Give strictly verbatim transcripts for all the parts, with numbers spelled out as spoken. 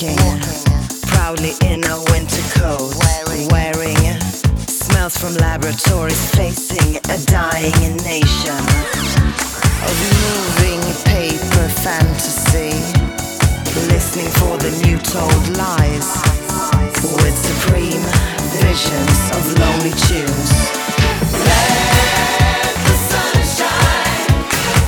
walking proudly in a winter coat, wearing smells from laboratories, facing a dying nation of moving paper fantasy, listening for the new told lies, with supreme visions of lonely tunes. Let the sun shine,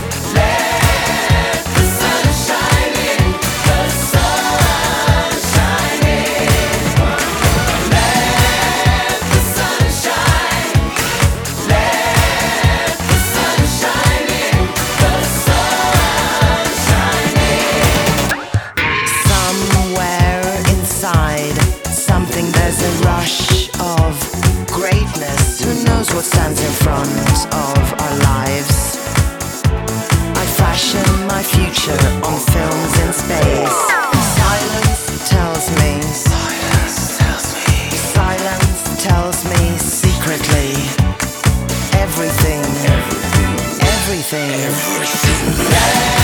let the sun shine in, the sun shine in. Let the sun shine, let the sun shine in, the sun shine in. Somewhere inside something, there's a rush of greatness. Who knows what stands in front of our lives? I fashion my future on films in space. Silence tells me, silence tells me, silence tells me secretly everything, everything, everything. everything.